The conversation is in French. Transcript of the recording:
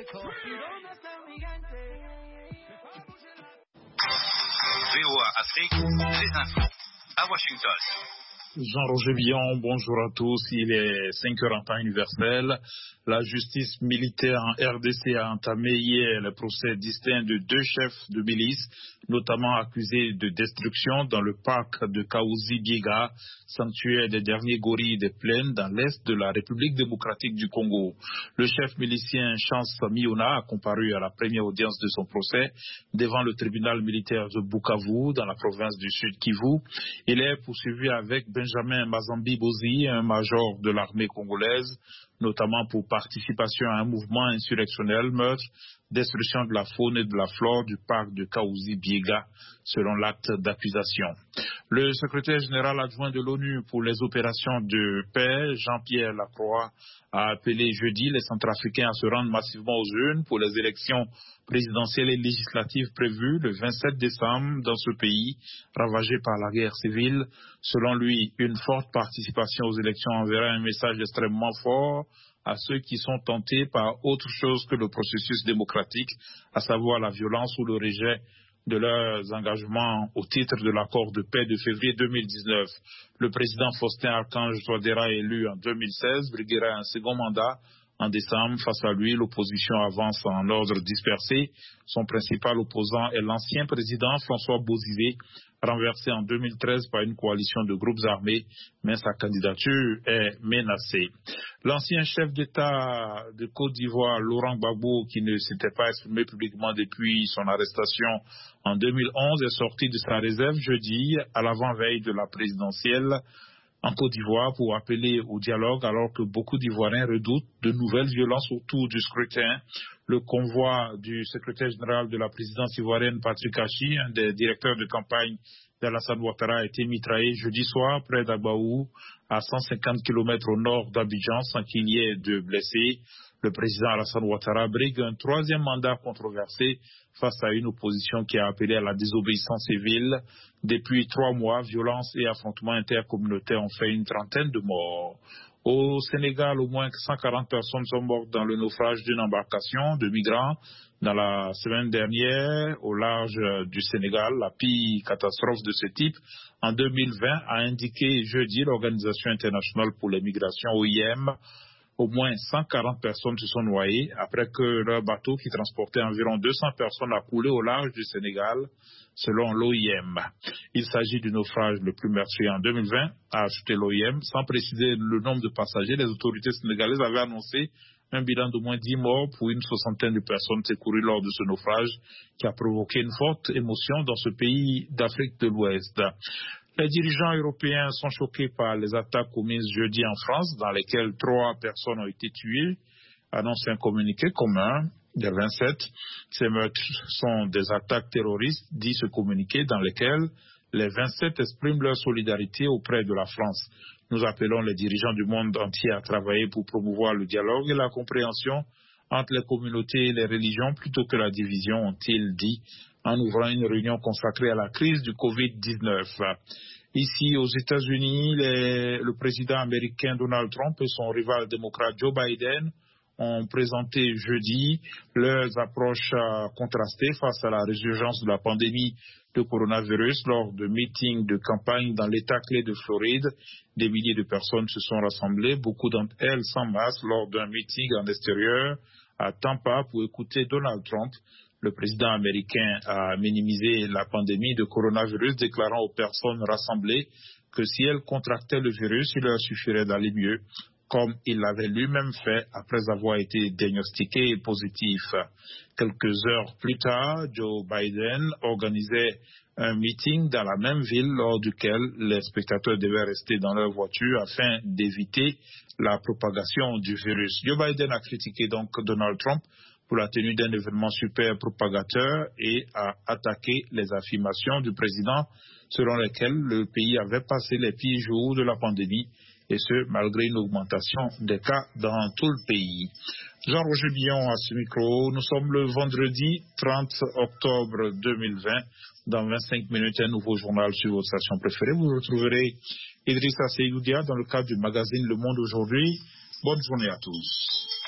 VOA Afrique, les infos à Washington. Jean-Roger Billon, bonjour à tous. Il est 5 heures en temps universel. La justice militaire en RDC a entamé hier le procès distinct de 2 chefs de milice, notamment accusés de destruction dans le parc de Kahuzi-Biega, sanctuaire des derniers gorilles des plaines dans l'est de la République démocratique du Congo. Le chef milicien Chance Miona a comparu à la première audience de son procès devant le tribunal militaire de Bukavu, dans la province du Sud Kivu. Il est poursuivi avec Benjamin Mazambi Bozi, un major de l'armée congolaise, notamment pour participation à un mouvement insurrectionnel, meurtre, destruction de la faune et de la flore du parc de Kahuzi-Biega, selon l'acte d'accusation. Le secrétaire général adjoint de l'ONU pour les opérations de paix, Jean-Pierre Lacroix, a appelé jeudi les Centrafricains à se rendre massivement aux urnes pour les élections présidentielles et législatives prévues le 27 décembre dans ce pays ravagé par la guerre civile. Selon lui, une forte participation aux élections enverra un message extrêmement fort à ceux qui sont tentés par autre chose que le processus démocratique, à savoir la violence ou le rejet de leurs engagements au titre de l'accord de paix de février 2019. Le président Faustin Archange Touadéra, élu en 2016, briguera un second mandat en décembre. Face à lui, l'opposition avance en ordre dispersé. Son principal opposant est l'ancien président François Bozizé, renversé en 2013 par une coalition de groupes armés, mais sa candidature est menacée. L'ancien chef d'État de Côte d'Ivoire, Laurent Gbagbo, qui ne s'était pas exprimé publiquement depuis son arrestation en 2011, est sorti de sa réserve jeudi à l'avant-veille de la présidentielle en Côte d'Ivoire pour appeler au dialogue, alors que beaucoup d'Ivoiriens redoutent de nouvelles violences autour du scrutin. Le convoi du secrétaire général de la présidence ivoirienne, Patrick Hachi, un des directeurs de campagne d'Alassane Ouattara, a été mitraillé jeudi soir près d'Abaou, à 150 km au nord d'Abidjan, sans qu'il y ait de blessés. Le président Alassane Ouattara brigue un 3e mandat controversé face à une opposition qui a appelé à la désobéissance civile. Depuis 3 mois, violence et affrontements intercommunautaires ont fait une trentaine de morts. Au Sénégal, au moins 140 personnes sont mortes dans le naufrage d'une embarcation de migrants dans la semaine dernière au large du Sénégal. La pire catastrophe de ce type en 2020 a indiqué jeudi l'Organisation internationale pour les migrations, OIM. Au moins 140 personnes se sont noyées après que leur bateau qui transportait environ 200 personnes a coulé au large du Sénégal, selon l'OIM. Il s'agit du naufrage le plus meurtrier en 2020, a ajouté l'OIM. Sans préciser le nombre de passagers, les autorités sénégalaises avaient annoncé un bilan d'au moins 10 morts pour une soixantaine de personnes secourues lors de ce naufrage qui a provoqué une forte émotion dans ce pays d'Afrique de l'Ouest. Les dirigeants européens sont choqués par les attaques commises jeudi en France, dans lesquelles 3 personnes ont été tuées, annonce un communiqué commun des 27. Ces meurtres sont des attaques terroristes, dit ce communiqué, dans lesquels les 27 expriment leur solidarité auprès de la France. Nous appelons les dirigeants du monde entier à travailler pour promouvoir le dialogue et la compréhension entre les communautés et les religions plutôt que la division, ont-ils dit, en ouvrant une réunion consacrée à la crise du Covid-19. Ici, aux États-Unis, le président américain Donald Trump et son rival démocrate Joe Biden ont présenté jeudi leurs approches contrastées face à la résurgence de la pandémie de coronavirus lors de meetings de campagne dans l'État clé de Floride. Des milliers de personnes se sont rassemblées, beaucoup d'entre elles sans masque, lors d'un meeting en extérieur à Tampa pour écouter Donald Trump. Le président américain a minimisé la pandémie de coronavirus, déclarant aux personnes rassemblées que si elles contractaient le virus, il leur suffirait d'aller mieux, comme il l'avait lui-même fait après avoir été diagnostiqué positif. Quelques heures plus tard, Joe Biden organisait un meeting dans la même ville lors duquel les spectateurs devaient rester dans leur voiture afin d'éviter la propagation du virus. Joe Biden a critiqué donc Donald Trump pour la tenue d'un événement super propagateur et a attaqué les affirmations du président selon lesquelles le pays avait passé les pires jours de la pandémie, et ce, malgré une augmentation des cas dans tout le pays. Jean-Roger Billon à ce micro. Nous sommes le vendredi 30 octobre 2020. Dans 25 minutes, un nouveau journal sur votre station préférée. Vous retrouverez Idrissa Seydoudia dans le cadre du magazine Le Monde aujourd'hui. Bonne journée à tous.